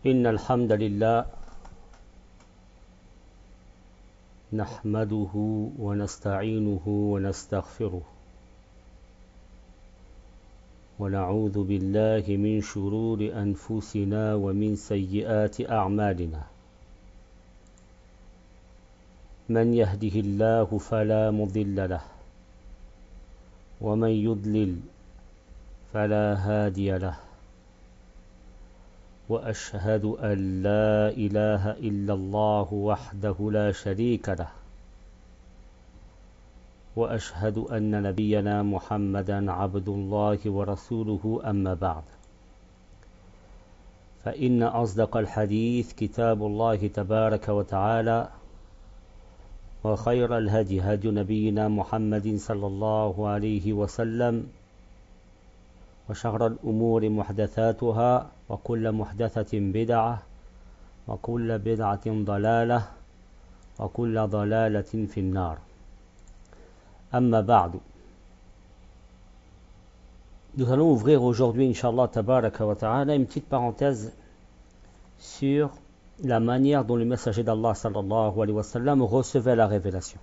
إن الحمد لله نحمده ونستعينه ونستغفره ونعوذ بالله من شرور أنفسنا ومن سيئات أعمالنا من يهده الله فلا مضل له ومن يضلل فلا هادي له وأشهد أن لا إله إلا الله وحده لا شريك له وأشهد أن نبينا محمدا عبد الله ورسوله أما بعد فإن أصدق الحديث كتاب الله تبارك وتعالى وخير الهدي هدي نبينا محمد صلى الله عليه وسلم وشر الأمور محدثاتها وكل محدثة بدعة وكل بدعة ضلالة وكل ضلالة في النار أما بعد. Nous allons ouvrir aujourd'hui, Inch'Allah Tabaraka wa Ta'ala, une petite parenthèse sur la manière dont le messager d'Allah sallallahu alayhi wa sallam recevait la révélation.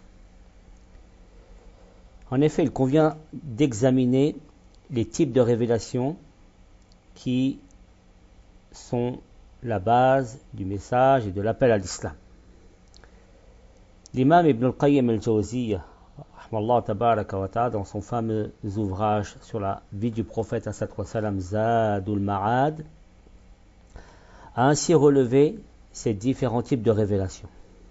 En effet, il convient d'examiner les types de révélations qui sont la base du message et de l'appel à l'islam. L'imam Ibn al-Qayyim al-Jawziyya, dans son fameux ouvrage sur la vie du prophète Zadul Ma'ad, a ainsi relevé ces différents types de révélations.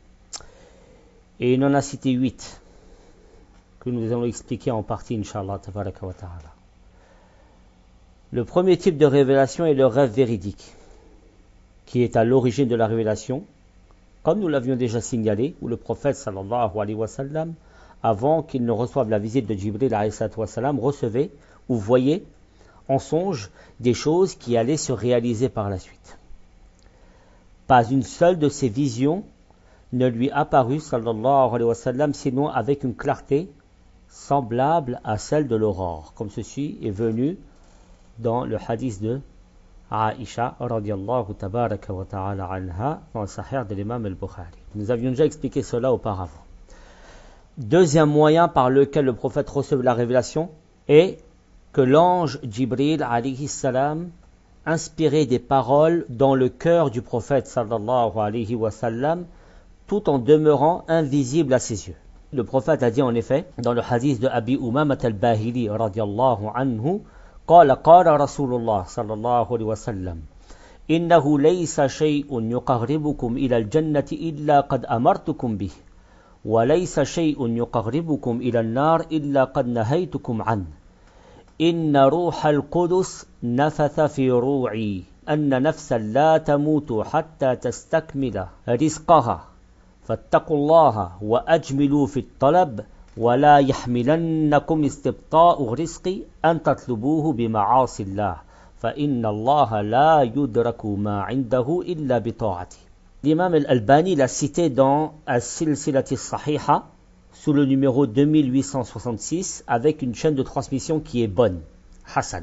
Et il en a cité 8 que nous allons expliquer en partie, Inch'Allah Tabaraka wa Ta'ala. Le premier type de révélation est le rêve véridique, qui est à l'origine de la révélation, comme nous l'avions déjà signalé, où le prophète sallallahu alayhi wa sallam, avant qu'il ne reçoive la visite de Jibril alayhi wa sallam, recevait ou voyait en songe des choses qui allaient se réaliser par la suite. Pas une seule de ces visions ne lui apparut sallallahu alayhi wa sallam sinon avec une clarté semblable à celle de l'aurore, comme ceci est venu dans le hadith de Aïcha radiyallahu tabaraka wa ta'ala anha dans le Sahih de l'imam al-Bukhari. Nous avions déjà expliqué cela auparavant. Deuxième moyen par lequel le prophète recevait la révélation est que l'ange Jibril alayhi salam inspirait des paroles dans le cœur du prophète sallallahu alayhi wa sallam tout en demeurant invisible à ses yeux. Le prophète a dit en effet dans le hadith de Abi Umamat al-Bahili radiyallahu anhu قال رسول الله صلى الله عليه وسلم إنه ليس شيء يقربكم إلى الجنة إلا قد أمرتكم به وليس شيء يقربكم إلى النار إلا قد نهيتكم عنه إن روح القدس نفث في روعي أن نفسا لا تموت حتى تستكمل رزقها فاتقوا الله وأجملوا في الطلب ولا يحملنكم استبطاء الرزق أن تطلبوه بمعاصي الله فإن الله لا يدرك ما عنده إلا بطاعته. L'imam al-Albani l'a cité dans As-Silsilati Sahiha sous le numéro 2866 avec une chaîne de transmission qui est bonne, Hassan.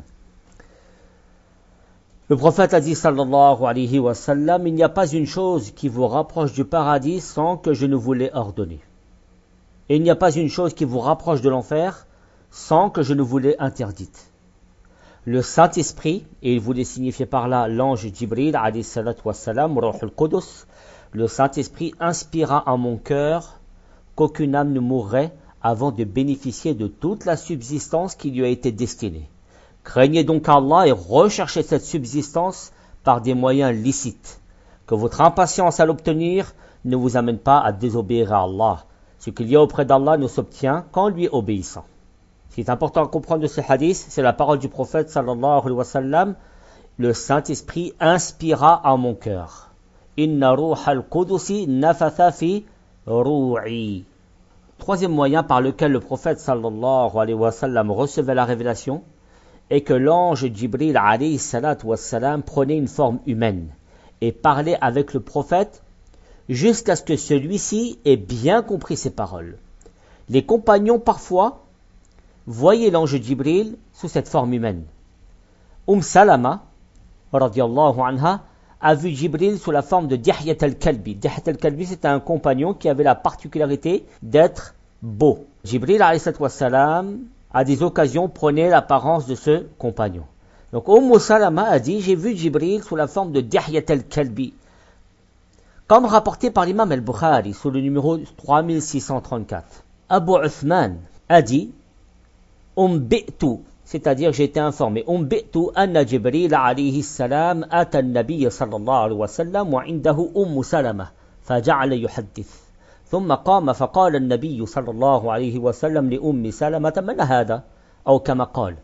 Le prophète a dit sallallahu alayhi wa sallam, il n'y a pas une chose qui vous rapproche du paradis sans que je ne vous l'ai ordonné. Et il n'y a pas une chose qui vous rapproche de l'enfer sans que je ne vous l'ai interdite. Le Saint-Esprit, et il voulait signifier par là l'ange Jibril, alayhi salatu wassalam, Ruhul Qudus, le Saint-Esprit inspira en mon cœur qu'aucune âme ne mourrait avant de bénéficier de toute la subsistance qui lui a été destinée. Craignez donc Allah et recherchez cette subsistance par des moyens licites. Que votre impatience à l'obtenir ne vous amène pas à désobéir à Allah. Ce qu'il y a auprès d'Allah ne s'obtient qu'en lui obéissant. Ce qui est important à comprendre de ce hadith, c'est la parole du prophète sallallahu alayhi wa sallam. Le Saint-Esprit inspira en mon cœur. Inna ruhal qudusi nafatha fi ru'i. Troisième moyen par lequel le prophète sallallahu alayhi wa sallam recevait la révélation est que l'ange Jibril alayhi salatu wa sallam prenait une forme humaine et parlait avec le prophète jusqu'à ce que celui-ci ait bien compris ses paroles. Les compagnons parfois voyaient l'ange Jibril sous cette forme humaine. Salama, radiyallahu anha, a vu Jibril sous la forme de Dihyat al-Kalbi. Dihyat al-Kalbi, c'était un compagnon qui avait la particularité d'être beau. Jibril, alayhi wassalam, à des occasions, prenait l'apparence de ce compagnon. Donc, Salama a dit, j'ai vu Jibril sous la forme de Dihyat al-Kalbi. Comme rapporté par l'imam al-Bukhari, sous le numéro 3634. Abu Uthman a dit, c'est-à-dire j'ai été informé, anna Jibril alayhi salam ata an-nabiy sallallahu alayhi wa sallam wa indahu Salama, faja'ala yuhaddith. ثم قام فقال النبي صلى الله عليه وسلم لأم سلمة من هذا؟ أو كما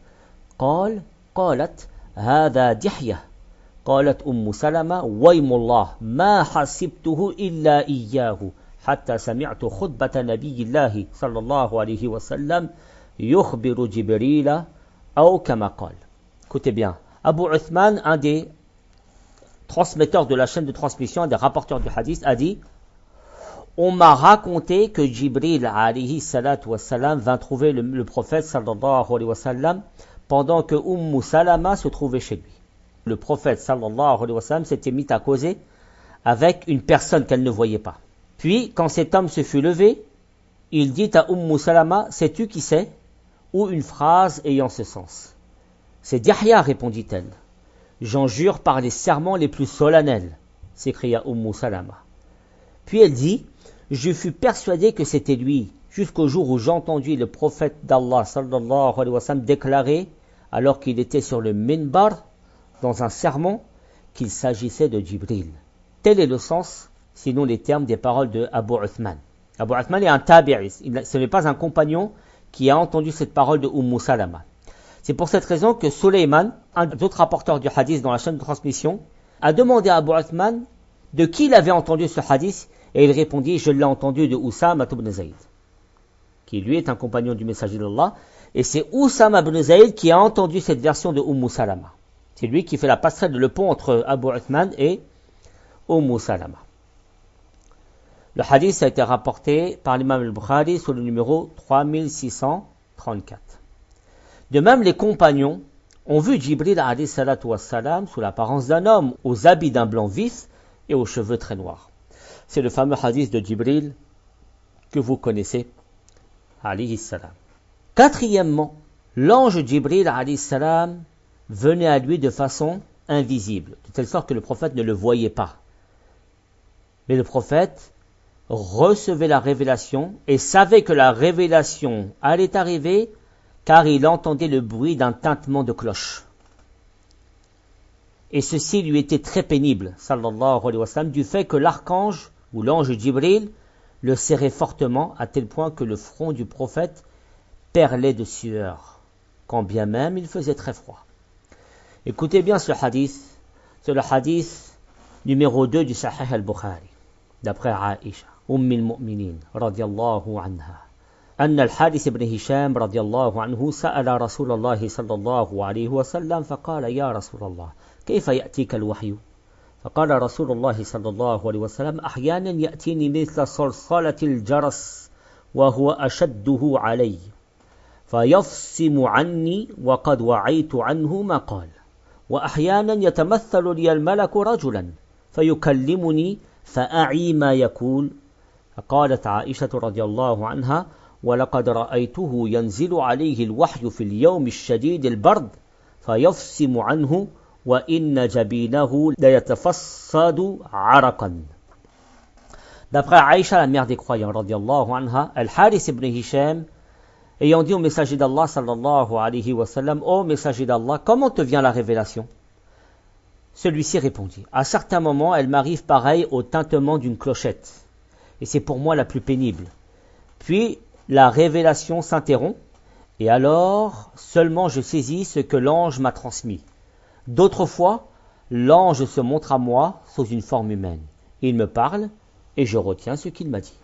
قالت هذا دحية. قالت سلمة ويم الله ما حسبته إلا إياه حتى سمعت خطبة نبي الله صلى الله عليه وسلم يخبر جبريل أو كما قال. Écoutez bien, Abu Uthman, un des transmetteurs de la chaîne de transmission, un des rapporteurs du hadith, a dit: on m'a raconté que Jibril alayhi salatu wassalam vint trouver le prophète sallallahu alayhi wa sallam pendant que Salama se trouvait chez lui. Le prophète sallallahu alayhi wa sallam s'était mis à causer avec une personne qu'elle ne voyait pas. Puis, quand cet homme se fut levé, il dit à Salama: sais-tu qui c'est? Ou une phrase ayant ce sens. C'est Dihya, répondit-elle. J'en jure par les serments les plus solennels, s'écria Salama. Puis elle dit: je fus persuadé que c'était lui, jusqu'au jour où j'entendis le prophète d'Allah sallallahu alayhi wa sallam déclarer, alors qu'il était sur le minbar, dans un sermon, qu'il s'agissait de Jibril. Tel est le sens, sinon les termes des paroles de Abu Uthman. Abu Uthman est un tabi'i, ce n'est pas un compagnon qui a entendu cette parole de Salama. C'est pour cette raison que Sulayman, un des autres rapporteurs du hadith dans la chaîne de transmission, a demandé à Abu Uthman de qui il avait entendu ce hadith, et il répondit: je l'ai entendu de Usama ibn Zayd, qui lui est un compagnon du messager d'Allah, et c'est Usama ibn Zayd qui a entendu cette version de Salama. C'est lui qui fait la passerelle, le pont entre Abu Uthman et Salama. Le hadith a été rapporté par l'imam al-Bukhari sur le numéro 3634. De même, les compagnons ont vu Jibril alayhi salatu wassalam sous l'apparence d'un homme, aux habits d'un blanc vif et aux cheveux très noirs. C'est le fameux hadith de Jibril que vous connaissez, alayhi salam. Quatrièmement, l'ange Jibril alayhi salam venait à lui de façon invisible, de telle sorte que le prophète ne le voyait pas. Mais le prophète recevait la révélation et savait que la révélation allait arriver, car il entendait le bruit d'un tintement de cloche. Et ceci lui était très pénible, sallallahu alayhi wa sallam, du fait que l'archange ou l'ange Jibril le serrait fortement, à tel point que le front du prophète perlait de sueur, quand bien même il faisait très froid. Écoutez bien ce hadith, c'est le hadith numéro 2 du Sahih al-Bukhari, d'après Aïcha, al-Mu'minin, radiyallahu anha. أن الحارث بن هشام رضي الله عنه سأل رسول الله صلى الله عليه وسلم فقال: يا رسول الله كيف يأتيك الوحي؟ فقال رسول الله صلى الله عليه وسلم: أحيانا يأتيني مثل صلصلة الجرس وهو أشده علي فيفصم عني وقد وعيت عنه ما قال، وأحيانا يتمثل لي الملك رجلا فيكلمني فأعي ما يقول. فقالت عائشة رضي الله عنها: ولقد رأيته ينزل عليه الوحي في اليوم الشديد البرد فيفصم عنه وإن جبينه ليتفصد عرقا. D'après Aïcha, la mère des croyants, radiyallahu anha, Al-Harith ibn Hisham, ayant dit au messager d'Allah, sallallahu alayhi wa sallam: ô messager d'Allah, comment te vient la révélation? Celui-ci répondit: à certains moments, elle m'arrive pareil au tintement d'une clochette, et c'est pour moi la plus pénible. Puis, la révélation s'interrompt, et alors seulement je saisis ce que l'ange m'a transmis. D'autres fois, l'ange se montre à moi sous une forme humaine. Il me parle, et je retiens ce qu'il m'a dit.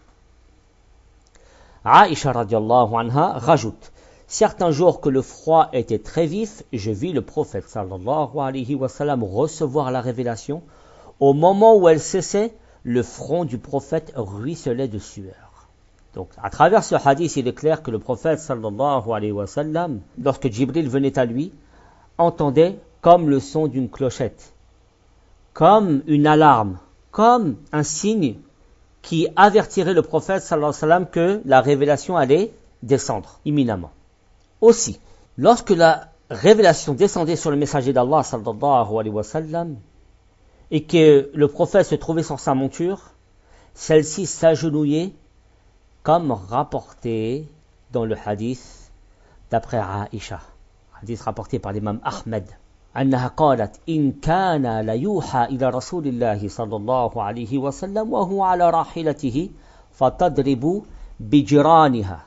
Aïcha radiallahu anha rajoute: certains jours que le froid était très vif, je vis le prophète sallallahu alayhi wa sallam recevoir la révélation. Au moment où elle cessait, le front du prophète ruisselait de sueur. Donc, à travers ce hadith, il est clair que le prophète sallallahu alayhi wa sallam, lorsque Jibril venait à lui, entendait comme le son d'une clochette, comme une alarme, comme un signe qui avertirait le prophète sallallahu alayhi wa sallam que la révélation allait descendre imminemment. Aussi, lorsque la révélation descendait sur le messager d'Allah sallallahu alayhi wa sallam et que le prophète se trouvait sur sa monture, celle-ci s'agenouillait comme rapporté dans le hadith d'après Aïcha, hadith rapporté par l'imam Ahmed. أنها قالت إن كان ليوحى إلى رسول الله صلى الله عليه وسلم وهو على راحلته فتضرب بجرانها.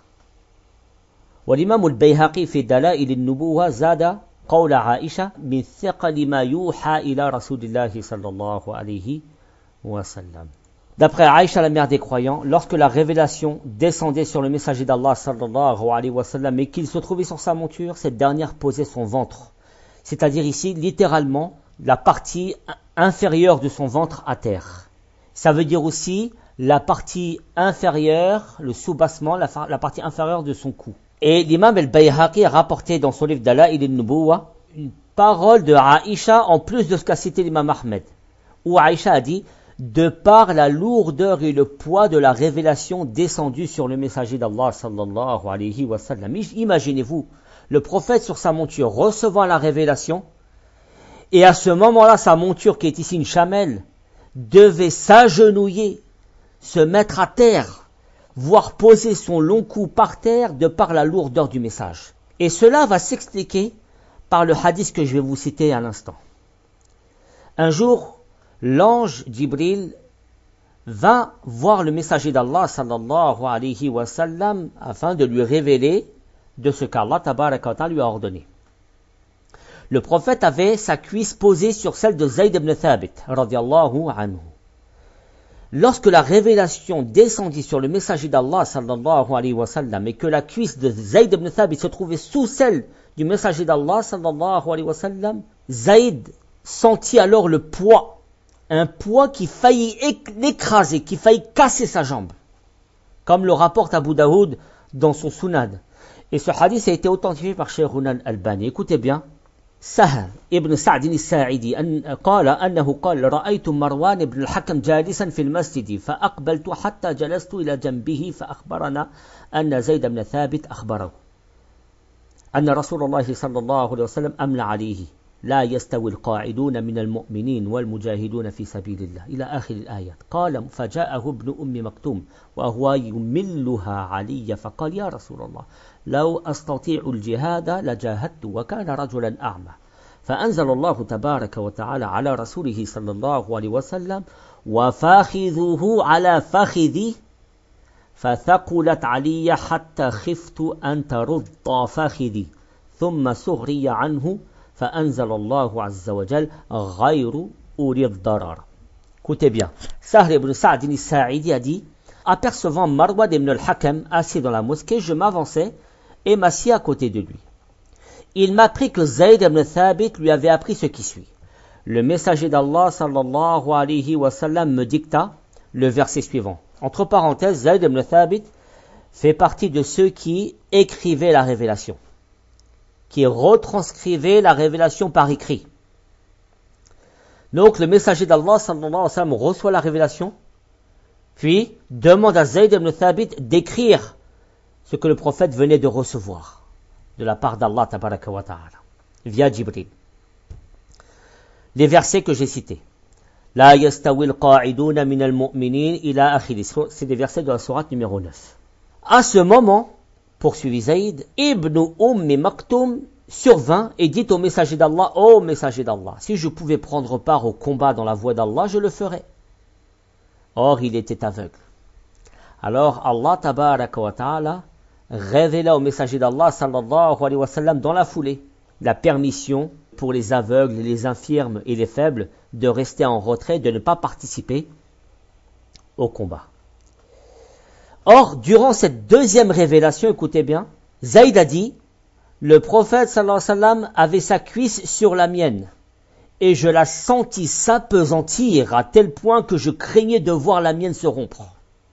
والإمام البيهقي في دلائل النبوة زاد قول عائشة من ثقل ما يوحى إلى رسول الله صلى الله عليه وسلم. D'après Aïcha, la mère des croyants, lorsque la révélation descendait sur le messager d'Allah sallallahu alayhi wa sallam et qu'il se trouvait sur sa monture, cette dernière posait son ventre. C'est-à-dire ici, littéralement, la partie inférieure de son ventre à terre. Ça veut dire aussi la partie inférieure, le soubassement, la partie inférieure de son cou. Et l'imam al-Bayhaqi a rapporté dans son livre Dala'il al-Nubuwah une parole de Aïcha en plus de ce qu'a cité l'imam Ahmed, où Aïcha a dit « De par la lourdeur et le poids de la révélation descendue sur le messager d'Allah sallallahu alayhi wa sallam. » Imaginez-vous, le prophète sur sa monture recevant la révélation, et à ce moment-là, sa monture, qui est ici une chamelle, devait s'agenouiller, se mettre à terre, voire poser son long cou par terre de par la lourdeur du message. Et cela va s'expliquer par le hadith que je vais vous citer à l'instant. Un jour, l'ange Jibril va voir le messager d'Allah sallallahu alayhi wa sallam afin de lui révéler de ce qu'Allah tabaraka wa ta'ala lui a ordonné. Le prophète avait sa cuisse posée sur celle de Zayd ibn Thabit radiyallahu anhu. Lorsque la révélation descendit sur le messager d'Allah sallallahu alayhi wa sallam et que la cuisse de Zayd ibn Thabit se trouvait sous celle du messager d'Allah sallallahu alayhi wa sallam, Zayd sentit alors le poids, un poids qui faillit l'écraser, qui faillit casser sa jambe, comme le rapporte Abu Daoud dans son Sunan. Et ce hadith a été authentifié par Cheikh al-Albani. Écoutez bien. سهل ابن سعد الساعدي قال أنه قال رأيت مروان بن الحكم جالسا في المسجد فأقبلت حتى جلست إلى جنبه فأخبرنا أن زيد بن ثابت أخبره أن رسول الله صلى الله عليه وسلم أملى عليه لا يستوي القاعدون من المؤمنين والمجاهدون في سبيل الله إلى آخر الآيات. قال فجاءه ابن أم مكتوم وهو يملها علي فقال يا رسول الله لو أستطيع الجهاد لجاهدت وكان رجلا أعمى. فأنزل الله تبارك وتعالى على رسوله صلى الله عليه وسلم وفاخذه على فخذي فثقلت علي حتى خفت أن ترد فخذي ثم سغري عنه فأنزل الله عز وجل غير أولي الضرر. Écoutez bien, Sahl ibn Sa'd al-Sa'idi a dit, apercevant Marwan ibn al-Hakam assis dans la mosquée, je m'avançai et m'assis à côté de lui. Il m'apprit que Zayd ibn Thabit lui avait appris ce qui suit. Le messager d'Allah sallallahu alayhi wa sallam me dicta le verset suivant. Entre parenthèses, Zayd ibn Thabit fait partie de ceux qui écrivaient la révélation, qui retranscrivait la révélation par écrit. Donc le messager d'Allah sallallahu alayhi wa sallam reçoit la révélation, puis demande à Zayd ibn Thabit d'écrire ce que le prophète venait de recevoir de la part d'Allah tabaraka wa ta'ala via Jibril. Les versets que j'ai cités. La yastawi al-qa'iduna min al-mu'minin ila akhiri. C'est des versets de la sourate numéro 9. À ce moment, poursuivit Zayd, Ibn Maktoum survint et dit au messager d'Allah, ô messager d'Allah, si je pouvais prendre part au combat dans la voie d'Allah, je le ferais. Or, il était aveugle. Alors, Allah tabaraka wa ta'ala révéla au messager d'Allah sallallahu alayhi wa sallam dans la foulée la permission pour les aveugles, les infirmes et les faibles de rester en retrait, de ne pas participer au combat. Or, durant cette deuxième révélation, écoutez bien, Zayd a dit, le prophète sallallahu alayhi wa sallam avait sa cuisse sur la mienne, et je la sentis s'apesantir à tel point que je craignais de voir la mienne se rompre.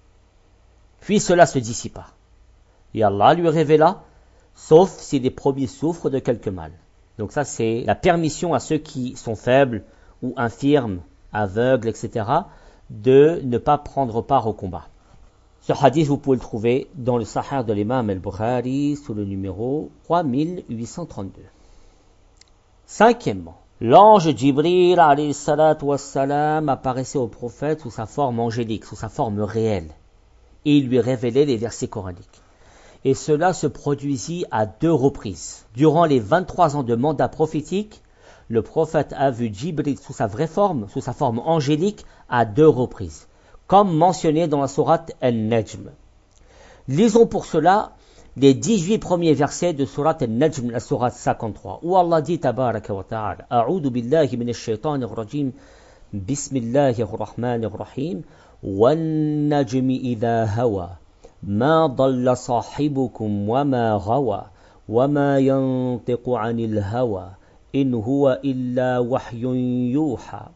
Puis cela se dissipa. Et Allah lui révéla, sauf si les premiers souffrent de quelque mal. Donc ça, c'est la permission à ceux qui sont faibles ou infirmes aveugles, etc., de ne pas prendre part au combat. Ce hadith, vous pouvez le trouver dans le Sahih de l'imam al-Bukhari sous le numéro 3832. Cinquièmement, l'ange Jibril alayhi salatu wassalam apparaissait au prophète sous sa forme angélique, sous sa forme réelle, et il lui révélait les versets coraniques. Et cela se produisit à 2 reprises. Durant les 23 ans de mandat prophétique, le prophète a vu Jibril sous sa vraie forme, sous sa forme angélique, à 2 reprises, comme mentionné dans la sourate An-Najm. Lisons pour cela les 18 premiers versets de sourate An-Najm, la sourate 53, où Allah dit tabaraka wa ta'ala, A'udhu billahi minash shaitanir rajim, bismillahir rahmanir rahim, wan-najmi idha hawa, ma dalla sahibukum wa ma ghawa, wa ma yantiqu 'anil hawa, in huwa illa wahyun yuha.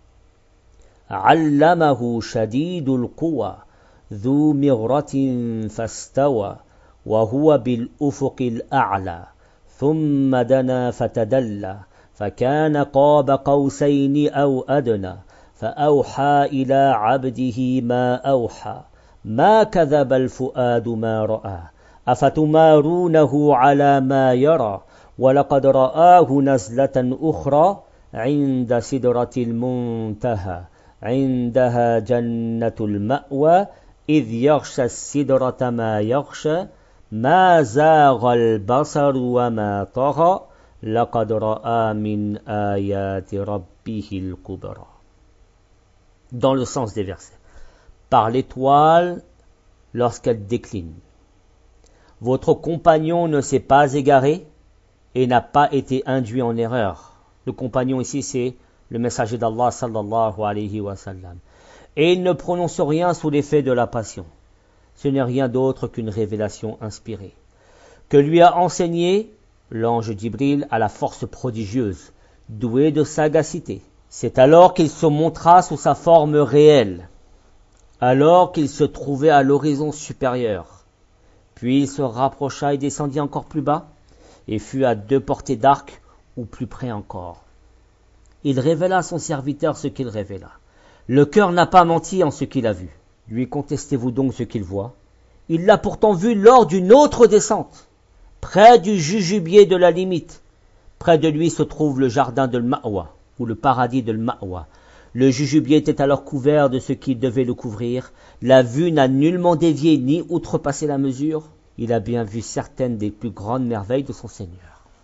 علمه شديد القوى ذو مرة فاستوى وهو بالأفق الأعلى ثم دنا فتدلى فكان قاب قوسين أو أدنى فأوحى إلى عبده ما أوحى ما كذب الفؤاد ما رأى أفتمارونه على ما يرى ولقد رآه نزلة أخرى عند سدرة المنتهى عندها جنة المأوى إذ يغشى السدرة ما يغشى ما زاغ البصر وما طغى لقد رأى من آيات ربه الكبرى. Dans le sens des versets. Par l'étoile lorsqu'elle décline. Votre compagnon ne s'est pas égaré et n'a pas été induit en erreur. Le compagnon ici c'est le messager d'Allah sallallahu alayhi wa sallam. Et il ne prononce rien sous l'effet de la passion. Ce n'est rien d'autre qu'une révélation inspirée, que lui a enseigné l'ange Jibril à la force prodigieuse, doué de sagacité. C'est alors qu'il se montra sous sa forme réelle, alors qu'il se trouvait à l'horizon supérieur. Puis il se rapprocha et descendit encore plus bas, et fut à 2 portées d'arc, ou plus près encore. Il révéla à son serviteur ce qu'il révéla. Le cœur n'a pas menti en ce qu'il a vu. Lui contestez-vous donc ce qu'il voit? Il l'a pourtant vu lors d'une autre descente, près du jujubier de la limite. Près de lui se trouve le jardin de l'Ma'wa, ou le paradis de l'Ma'wa. Le jujubier était alors couvert de ce qui devait le couvrir. La vue n'a nullement dévié ni outrepassé la mesure. Il a bien vu certaines des plus grandes merveilles de son Seigneur.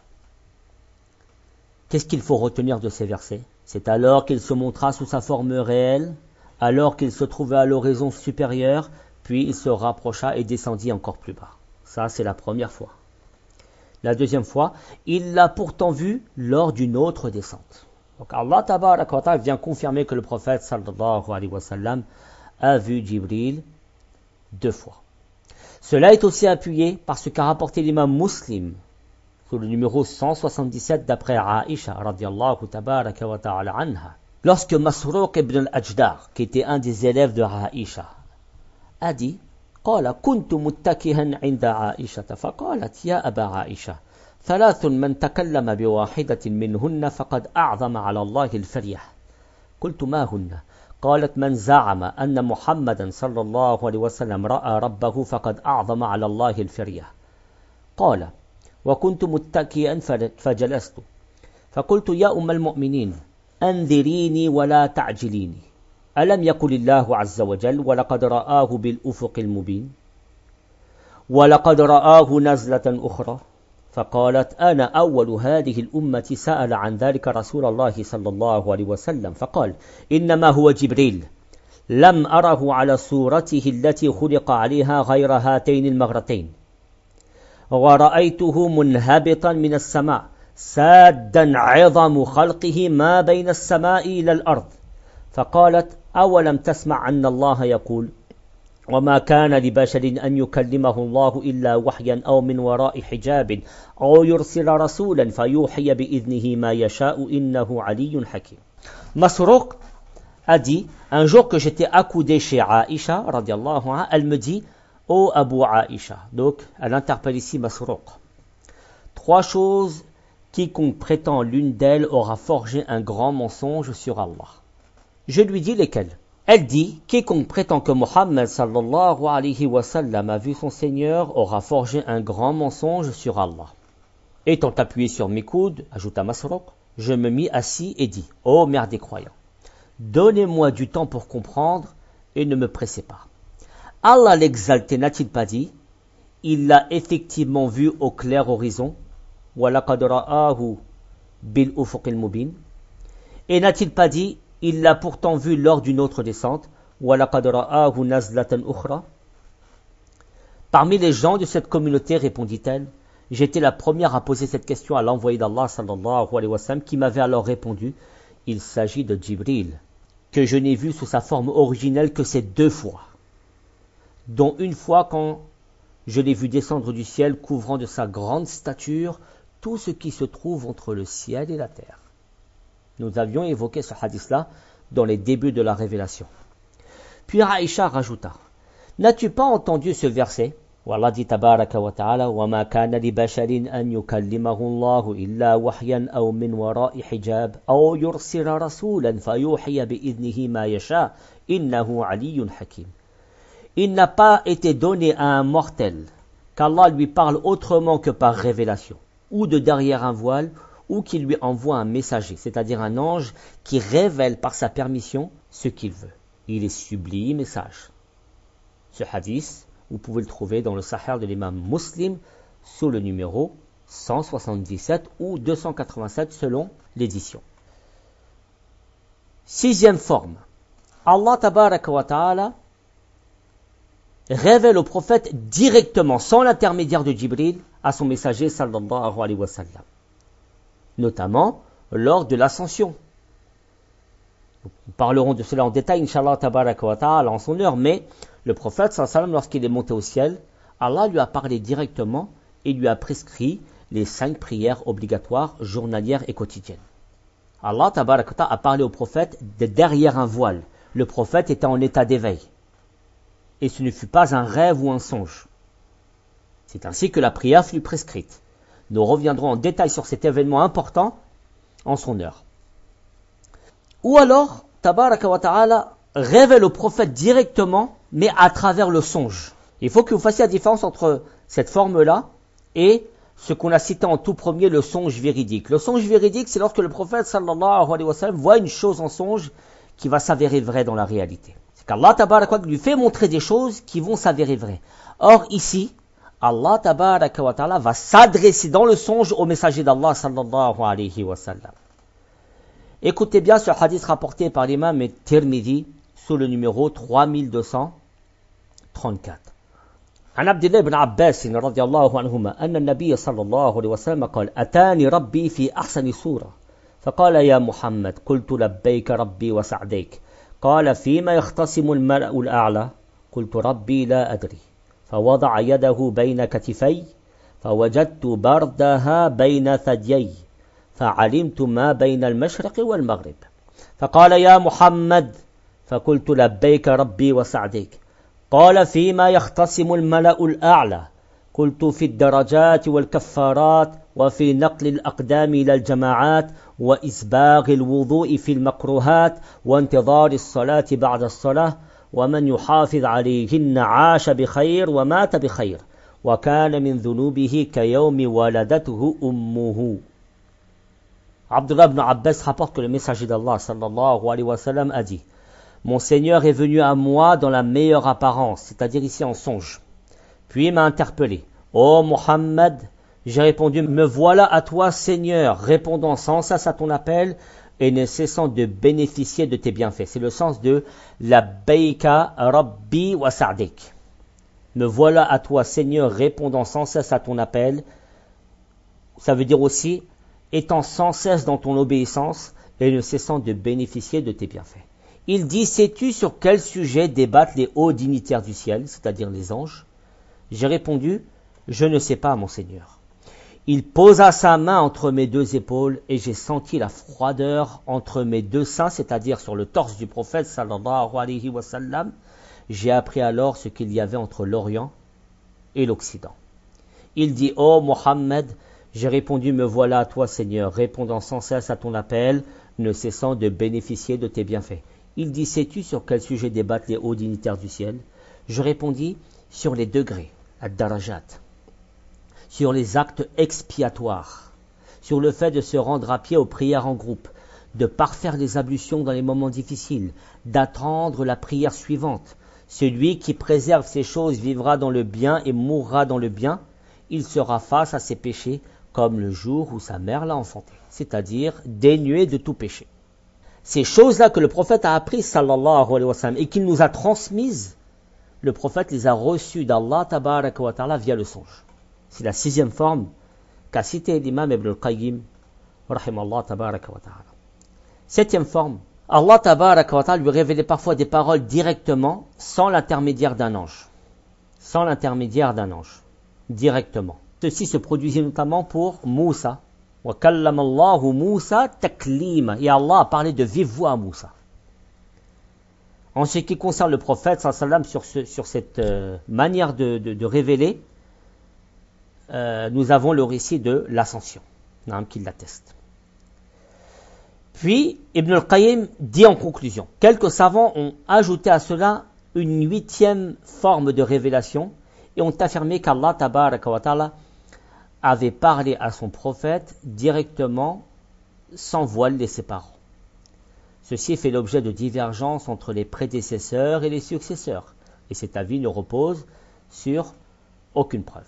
Qu'est-ce qu'il faut retenir de ces versets? C'est alors qu'il se montra sous sa forme réelle, alors qu'il se trouvait à l'horizon supérieur, puis il se rapprocha et descendit encore plus bas. Ça, c'est la première fois. La deuxième fois, il l'a pourtant vu lors d'une autre descente. Donc Allah tabaraka wa ta'ala vient confirmer que le prophète sallallahu alayhi wa sallam a vu Jibril 2 fois. Cela est aussi appuyé par ce qu'a rapporté l'imam Muslim, sous le numéro 177 d'après Aïcha radiyallahu tabaraka wa ta'ala anha. Lorsque Masruq ibn al-Ajdar, qui était un des élèves de Aïcha, a dit قال كنت متكئا عند عائشة فقالت يا أبا عائشة 3 من تكلم بواحدة منهن فقد أعظم على الله الفرية. قلت ما هن؟ قالت من زعم أن محمدا صلى الله عليه وسلم رأى ربه فقد أعظم على الله الفرية. قال وكنت متكئا فجلست فقلت يا أم المؤمنين أنذريني ولا تعجليني ألم يقل الله عز وجل ولقد رآه بالأفق المبين ولقد رآه نزلة أخرى. فقالت أنا أول هذه الأمة سأل عن ذلك رسول الله صلى الله عليه وسلم فقال إنما هو جبريل لم أره على صورته التي خلق عليها غير هاتين المغرتين ورأيته منهبطا من السماء سادا عظم خلقه ما بين السماء إلى الأرض. فقالت أولم تسمع أن الله يقول وما كان لبشر أن يكلمه الله إلا وحيا أو من وراء حجاب أو يرسل رسولا فيوحي بإذنه ما يشاء إنه علي حكيم. Masruq a dit, un jour que j'étais accoudé chez Aïcha, radiallahu anha, elle me dit, ô Abu Aïcha, donc elle interpelle ici Masruq. 3 choses, quiconque prétend l'une d'elles aura forgé un grand mensonge sur Allah. Je lui dis lesquels. Elle dit, quiconque prétend que Mohammed sallallahu alayhi wa sallam a vu son Seigneur aura forgé un grand mensonge sur Allah. Étant appuyé sur mes coudes, ajouta Masruq, je me mis assis et dis, ô mère des croyants, donnez-moi du temps pour comprendre et ne me pressez pas. Allah l'exalté n'a-t-il pas dit, il l'a effectivement vu au clair horizon, وَلَقَدْ رَآهُ بِالْأُفُقِ الْمُبِينِ. Et n'a-t-il pas dit, il l'a pourtant vu lors d'une autre descente, وَلَقَدْ رَآهُ نَزْلَةً أُخْرَى. Parmi les gens de cette communauté, répondit-elle, j'étais la première à poser cette question à l'envoyé d'Allah sallallahu alayhi wa sallam, qui m'avait alors répondu, il s'agit de Jibril, que je n'ai vu sous sa forme originelle que ces 2 fois, dont une fois quand je l'ai vu descendre du ciel, couvrant de sa grande stature tout ce qui se trouve entre le ciel et la terre. Nous avions évoqué ce hadith-là dans les débuts de la révélation. Puis Aïcha rajouta, n'as-tu pas entendu ce verset où Allah dit tabaraka wa ta'ala وَمَا كَانَ لِبَشَرٍ أَنْ يُكَلِّمَهُ اللَّهُ إِلَّا وَحْيًا أَوْ مِنْ وَرَاءِ حِجَابٍ أَوْ يُرْسِلَ رَسُولًا فَيُوحِيَ بِإِذْنِهِ مَا يَشَاءُ إِنَّهُ عَلِيٌّ حَكِيمٌ. Il n'a pas été donné à un mortel qu'Allah lui parle autrement que par révélation, ou de derrière un voile, ou qu'il lui envoie un messager, c'est-à-dire un ange qui révèle par sa permission ce qu'il veut. Il est sublime et sage. Ce hadith, vous pouvez le trouver dans le Sahih de l'imam Muslim, sous le numéro 177 ou 287 selon l'édition. 6e forme. Allah tabaraka wa ta'ala révèle au prophète directement, sans l'intermédiaire de Jibril, à son messager sallallahu alayhi wa sallam. Notamment lors de l'ascension. Nous parlerons de cela en détail, Inch'Allah tabaraka wa ta'ala, en son heure, mais le prophète sallallahu alayhi wa sallam, lorsqu'il est monté au ciel, Allah lui a parlé directement et lui a prescrit les 5 prières obligatoires, journalières et quotidiennes. Allah tabaraka wa ta'ala a parlé au prophète de derrière un voile. Le prophète était en état d'éveil. Et ce ne fut pas un rêve ou un songe. C'est ainsi que la prière fut prescrite. Nous reviendrons en détail sur cet événement important en son heure. Ou alors, tabaraka wa ta'ala révèle au prophète directement, mais à travers le songe. Il faut que vous fassiez la différence entre cette forme-là et ce qu'on a cité en tout premier, le songe véridique. Le songe véridique, c'est lorsque le prophète sallallahu alayhi wa sallam voit une chose en songe qui va s'avérer vraie dans la réalité. C'est qu'Allah tabaraka wa ta'ala lui fait montrer des choses qui vont s'avérer vraies. Or ici, Allah tabaraka wa ta'ala va s'adresser dans le songe au messager d'Allah sallallahu alayhi wa sallam. Écoutez bien ce hadith rapporté par l'imam Tirmidhi sous le numéro 3234. عن عبد الله بن عباس رضي الله عنهما أن النبي صلى الله عليه وسلم قال أتاني ربي في أحسن صورة فقال يا محمد قلت لبيك ربي وسعديك قال فيما يختصم الملأ الأعلى قلت ربي لا أدري فوضع يده بين كتفي فوجدت بردها بين ثديي فعلمت ما بين المشرق والمغرب فقال يا محمد فقلت لبيك ربي وسعديك قال فيما يختصم الملأ الأعلى قلت في الدرجات والكفارات وفي نقل الأقدام إلى الجماعات وإسباغ الوضوء في المكروهات وانتظار الصلاة بعد الصلاة ومن يحافظ عليهن عاش بخير ومات بخير وكان من ذنوبه كيوم ولدته أمه. Abdullah ibn Abbas rapporte que le messager d'Allah sallallahu alayhi wa sallam a dit: Mon Seigneur est venu à moi dans la meilleure apparence, c'est-à-dire ici en songe. Puis il m'a interpellé. Ô Mohammed, j'ai répondu, me voilà à toi Seigneur, répondant sans cesse à ton appel et ne cessant de bénéficier de tes bienfaits. C'est le sens de Labbaika Rabbi wa Sa'dik. Me voilà à toi Seigneur, répondant sans cesse à ton appel. Ça veut dire aussi étant sans cesse dans ton obéissance et ne cessant de bénéficier de tes bienfaits. Il dit, sais-tu sur quel sujet débattent les hauts dignitaires du ciel, c'est-à-dire les anges? J'ai répondu, je ne sais pas, mon Seigneur. Il posa sa main entre mes 2 épaules et j'ai senti la froideur entre mes 2 seins, c'est-à-dire sur le torse du prophète sallallahu alayhi wa sallam. J'ai appris alors ce qu'il y avait entre l'Orient et l'Occident. Il dit, ô Mohammed, j'ai répondu, me voilà à toi Seigneur, répondant sans cesse à ton appel, ne cessant de bénéficier de tes bienfaits. Il dit, sais-tu sur quel sujet débattent les hauts dignitaires du ciel? Je répondis, sur les degrés, ad-darajat, sur les actes expiatoires, sur le fait de se rendre à pied aux prières en groupe, de parfaire les ablutions dans les moments difficiles, d'attendre la prière suivante. Celui qui préserve ces choses vivra dans le bien et mourra dans le bien. Il sera face à ses péchés comme le jour où sa mère l'a enfanté, c'est-à-dire dénué de tout péché. Ces choses-là que le prophète a apprises, sallallahu alayhi wa sallam, et qu'il nous a transmises, le prophète les a reçues d'Allah tabaraka wa ta'ala via le songe. C'est la 6e forme qu'a cité l'imam Ibn al-Qayyim, rahimallah tabaraka wa ta'ala. 7e forme, Allah tabaraka wa ta'ala lui révélait parfois des paroles directement, sans l'intermédiaire d'un ange. Sans l'intermédiaire d'un ange, directement. Ceci se produisait notamment pour Moussa. Wa kallama Allahu Moussa taklima. Et Allah a parlé de vive voix à Moussa. En ce qui concerne le prophète, sallam, sur cette manière de révéler, nous avons le récit de l'ascension, qui l'atteste. Puis, Ibn al-Qayyim dit en conclusion, quelques savants ont ajouté à cela une 8e forme de révélation et ont affirmé qu'Allah tabaraka wa ta'ala avait parlé à son prophète directement sans voile les séparant. Ceci fait l'objet de divergences entre les prédécesseurs et les successeurs, et cet avis ne repose sur aucune preuve.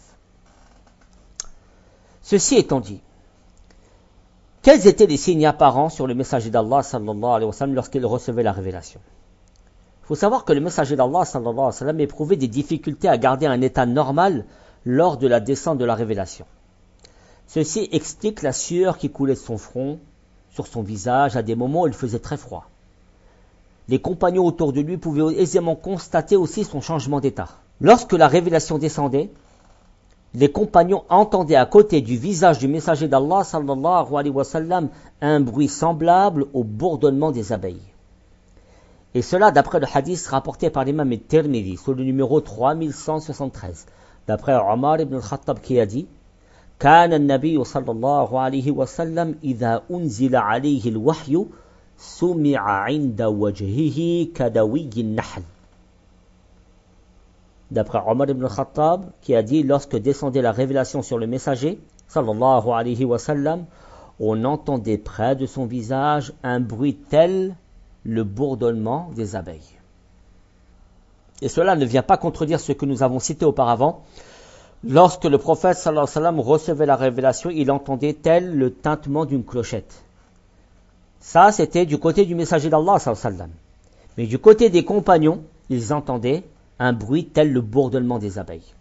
Ceci étant dit, quels étaient les signes apparents sur le messager d'Allah sallallahu alayhi wa sallam lorsqu'il recevait la révélation? Il faut savoir que le messager d'Allah sallallahu alayhi wa sallam éprouvait des difficultés à garder un état normal lors de la descente de la révélation. Ceci explique la sueur qui coulait de son front, sur son visage, à des moments où il faisait très froid. Les compagnons autour de lui pouvaient aisément constater aussi son changement d'état. Lorsque la révélation descendait, les compagnons entendaient à côté du visage du messager d'Allah sallallahu alayhi wa sallam un bruit semblable au bourdonnement des abeilles. Et cela d'après le hadith rapporté par l'imam al-Tirmidhi sur le numéro 3173, d'après Omar ibn al-Khattab qui a dit كان النبي صلى الله عليه وسلم إذا أنزل عليه الوحي سمع عند وجهه كدوي النحل. D'après Omar ibn al-Khattab qui a dit lorsque descendait la révélation sur le messager sallallahu alayhi wa sallam, on entendait près de son visage un bruit tel le bourdonnement des abeilles. Et cela ne vient pas contredire ce que nous avons cité auparavant. Lorsque le prophète sallallahu alayhi wa sallam recevait la révélation, il entendait tel le tintement d'une clochette. Ça, c'était du côté du messager d'Allah sallallahu alayhi wa sallam. Mais du côté des compagnons, ils entendaient un bruit tel le bourdonnement des abeilles.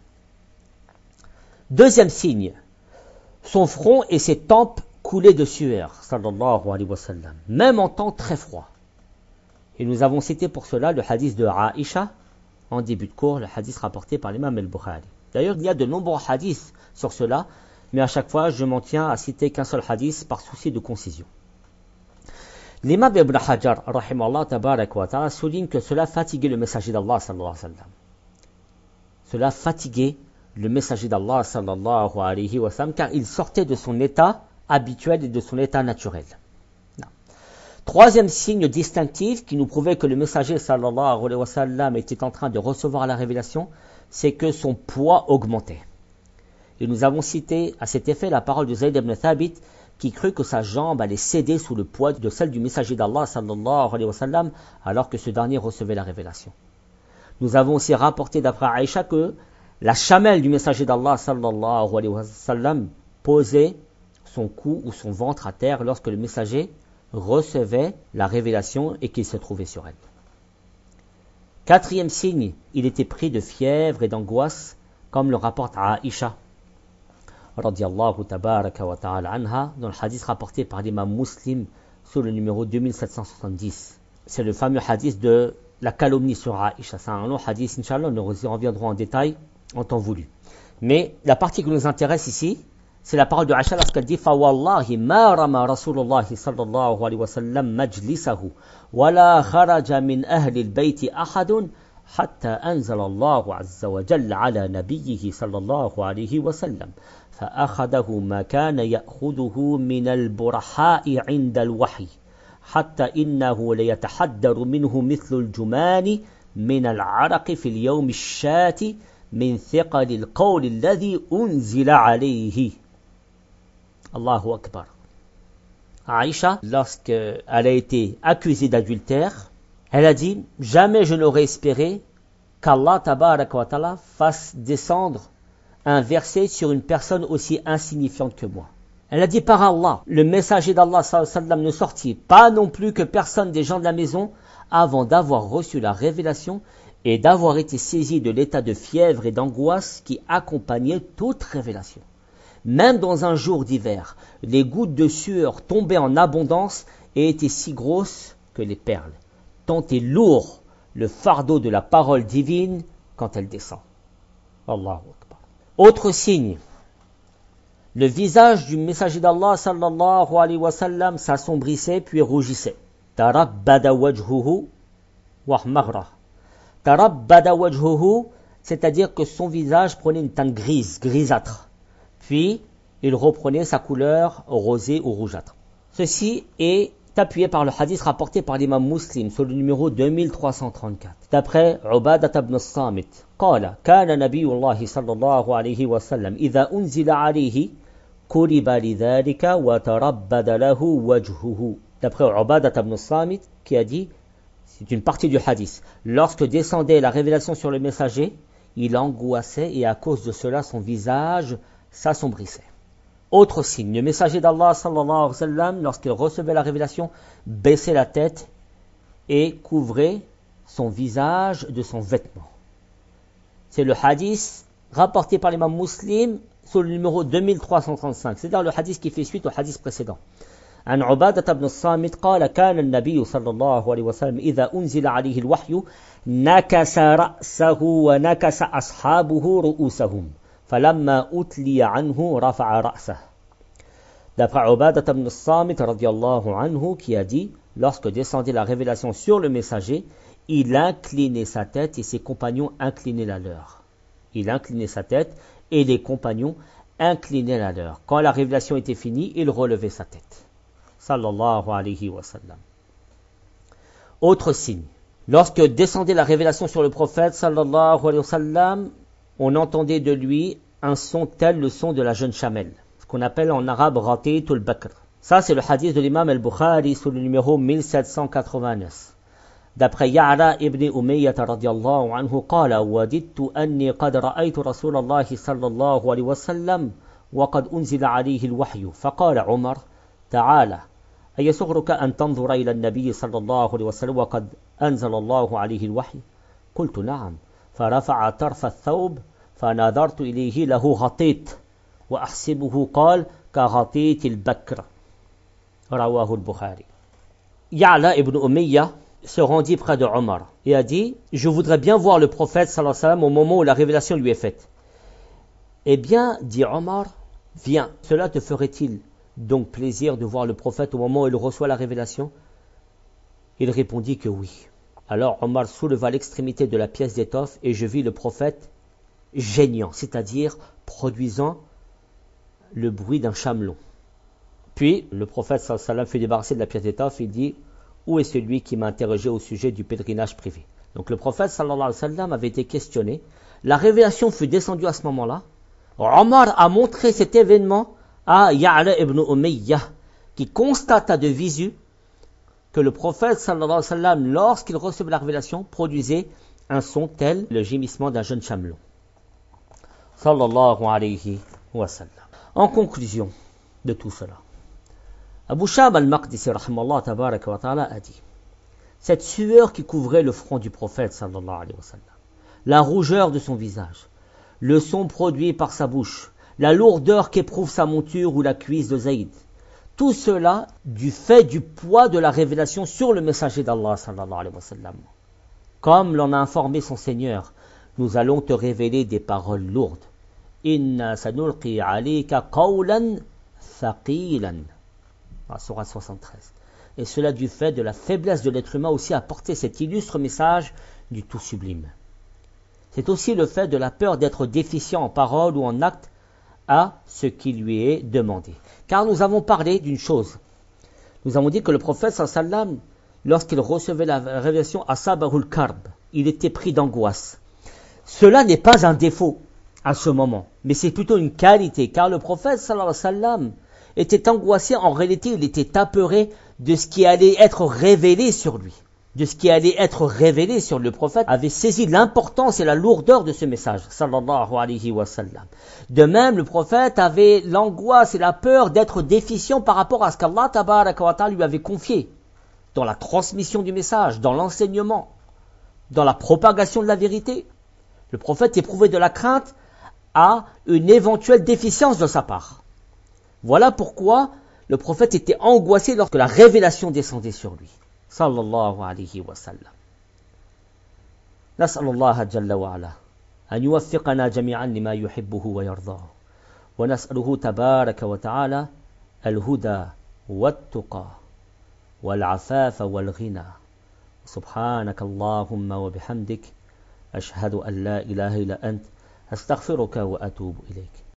Deuxième signe, son front et ses tempes coulaient de sueur, sallallahu alayhi wa sallam, même en temps très froid. Et nous avons cité pour cela le hadith de Aïcha, en début de cours, le hadith rapporté par l'imam al-Bukhari. D'ailleurs, il y a de nombreux hadiths sur cela, mais à chaque fois, je m'en tiens à citer qu'un seul hadith par souci de concision. L'imam Ibn Hajar, rahimallah tabarak wa ta'ala, souligne que cela fatiguait le messager d'Allah sallallahu alayhi wa sallam. Cela fatiguait le messager d'Allah sallallahu alayhi wa sallam, car il sortait de son état habituel et de son état naturel. Troisième signe distinctif qui nous prouvait que le messager sallallahu alayhi wa sallam était en train de recevoir la révélation, c'est que son poids augmentait. Et nous avons cité à cet effet la parole de Zayd ibn Thabit qui crut que sa jambe allait céder sous le poids de celle du messager d'Allah sallallahu alayhi wa sallam alors que ce dernier recevait la révélation. Nous avons aussi rapporté d'après Aïcha que la chamelle du messager d'Allah sallallahu alayhi wa sallam posait son cou ou son ventre à terre lorsque le messager recevait la révélation et qu'il se trouvait sur elle. Quatrième signe, il était pris de fièvre et d'angoisse, comme le rapporte Aïcha, radiyallahu tabaraka wa ta'ala anha, dans le hadith rapporté par l'imam Muslim sur le numéro 2770. C'est le fameux hadith de la calomnie sur Aïcha. C'est un long hadith, Inch'Allah, nous y reviendrons en détail en temps voulu. Mais la partie qui nous intéresse ici, c'est la parole de Aïcha lorsqu'elle dit فَوَاللَّهِ مَا رَمَى رَسُولُ اللَّهِ صَلَّى اللَّهُ عَلَيْهِ وَسَلَّمَ مَجْلِسَهُ وَلَا خَرَجَ مِنْ أَهْلِ الْبَيْتِ أَحَدٌ حَتَّى أَنزَلَ اللَّهُ عَزَّ وَجَلَّ عَلَى نَبِيِّهِ صَلَّى اللَّهُ عَلَيْهِ وَسَلَّمَ فأخذه ما كان يأخذه من البرحاء عند الوحي حتى إنه ليتحدر منه مثل الجمان من العرق في اليوم الشاتي من ثقل القول الذي أنزل عليه. Allahu Akbar. Aïcha, lorsqu'elle a été accusée d'adultère, elle a dit « Jamais je n'aurais espéré qu'Allah tabaraka wa ta'ala fasse descendre un verset sur une personne aussi insignifiante que moi. » Elle a dit « Par Allah, le messager d'Allah sallallahu alayhi wa sallam ne sortit pas non plus que personne des gens de la maison avant d'avoir reçu la révélation et d'avoir été saisi de l'état de fièvre et d'angoisse qui accompagnait toute révélation. Même dans un jour d'hiver, les gouttes de sueur tombaient en abondance et étaient si grosses que les perles. Tant est lourd le fardeau de la parole divine quand elle descend. Allahu Akbar. Autre signe, le visage du messager d'Allah sallallahu alayhi wa sallam s'assombrissait puis rougissait. Tarabbada wajhuhu wahmaghra. Tarabbada wajhuhu, c'est-à-dire que son visage prenait une teinte grise, grisâtre. Puis, il reprenait sa couleur rosée ou rougeâtre. Ceci est appuyé par le hadith rapporté par l'imam Muslim sur le numéro 2334. D'après Ubadah ibn as-Samit, قال كان نبي الله صلى الله عليه وسلم إذا أنزل عليه كرب لذلك وتربد له وجهه. D'après Ubadah ibn as-Samit qui a dit, c'est une partie du hadith, lorsque descendait la révélation sur le messager, il angoissait et à cause de cela son visage s'assombrissait. Autre signe, le messager d'Allah sallallahu alayhi wa sallam, lorsqu'il recevait la révélation, baissait la tête et couvrait son visage de son vêtement. C'est le hadith rapporté par l'imam Muslim sur le numéro 2335, c'est-à-dire le hadith qui fait suite au hadith précédent. عن عبادة بن الصامت قال كان النبي صلى الله عليه وسلم إذا أنزل عليه الوحي نكس رأسه ونكس أصحابه رؤوسهم فلما أتلي عنه رفع رأسه. D'après Ubadah ibn as-Samit radiyallahu anhu qui a dit, lorsque descendait la révélation sur le messager, il inclinait sa tête et ses compagnons inclinaient la leur. Il inclinait sa tête et les compagnons inclinaient la leur. Quand la révélation était finie, il relevait sa tête. Sallallahu alayhi wa sallam. Autre signe, lorsque descendait la révélation sur le prophète sallallahu alayhi wa sallam, on entendait de lui un son tel le son de la jeune chamelle, ce qu'on appelle en arabe Ratitul Bakr. Ça, c'est le hadith de l'imam al-Bukhari sur le numéro 1789. D'après Ya'la ibn Umayyah radiyallahu anhu, قال وددت أني قد رأيت رسول الله صلى الله عليه وسلم وقد أنزل عليه الوحي فقال عمر تعالى أيسغرك أن تنظر إلى النبي صلى الله عليه وسلم وقد أنزل الله عليه الوحي قلت نعم فرفع طرف الثوب فنظرت إليه له غطيت وأحسبه قال كغطيت البكر رواه البخاري. Ya'la ibn Umayyah se rendit près de Omar et a dit « Je voudrais bien voir le prophète sallallahu alayhi wa sallam au moment où la révélation lui est faite. » Eh bien, dit Omar, « Viens, cela te ferait-il donc plaisir de voir le prophète au moment où il reçoit la révélation ?» Il répondit que oui. Alors Omar souleva l'extrémité de la pièce d'étoffe et je vis le prophète geignant, c'est-à-dire produisant le bruit d'un chamelon. Puis le prophète sallallahu alayhi wa sallam fut débarrassé de la pièce d'étoffe et dit « Où est celui qui m'a interrogé au sujet du pèlerinage privé ?» Donc le prophète sallallahu alayhi wa sallam avait été questionné. La révélation fut descendue à ce moment-là. Omar a montré cet événement à Ya'la ibn Umayyah qui constata de visu que le prophète sallallahu alayhi wa sallam, lorsqu'il recevait la révélation, produisait un son tel le gémissement d'un jeune chamelon. Sallallahu alayhi wa sallam. En conclusion de tout cela, Abu Shab al-Maqdisi rahimahullah tabaraka wa ta'ala a dit, cette sueur qui couvrait le front du prophète sallallahu alayhi wa sallam, la rougeur de son visage, le son produit par sa bouche, la lourdeur qu'éprouve sa monture ou la cuisse de Zayd, tout cela du fait du poids de la révélation sur le messager d'Allah sallallahu alayhi wa sallam. Comme l'en a informé son Seigneur, nous allons te révéler des paroles lourdes. Inna sanulqi alayka qawlan thaqilan. Sourate 73. Et cela du fait de la faiblesse de l'être humain aussi à porter cet illustre message du tout sublime. C'est aussi le fait de la peur d'être déficient en parole ou en acte à ce qui lui est demandé. Car nous avons parlé d'une chose. Nous avons dit que le prophète sallam, lorsqu'il recevait la révélation asabahul karb, il était pris d'angoisse. Cela n'est pas un défaut à ce moment, mais c'est plutôt une qualité, car le prophète sallallahu alayhi wa sallam était angoissé, en réalité il était apeuré de ce qui allait être révélé sur lui. De ce qui allait être révélé sur le prophète, avait saisi l'importance et la lourdeur de ce message, sallallahu alayhi wa sallam. De même, le prophète avait l'angoisse et la peur d'être déficient par rapport à ce qu'Allah tabaraka wa ta'ala lui avait confié, dans la transmission du message, dans l'enseignement, dans la propagation de la vérité. Le prophète éprouvait de la crainte à une éventuelle déficience de sa part. Voilà pourquoi le prophète était angoissé lorsque la révélation descendait sur lui. Sallallahu alayhi wa sallam. نسأل الله جل وعلا أن يوفقنا جميعا لما يحبه ويرضاه ونسأله تبارك وتعالى الهدى والتقى والعفاف والغنى سبحانك اللهم وبحمدك أشهد أن لا إله إلا أنت أستغفرك وأتوب إليك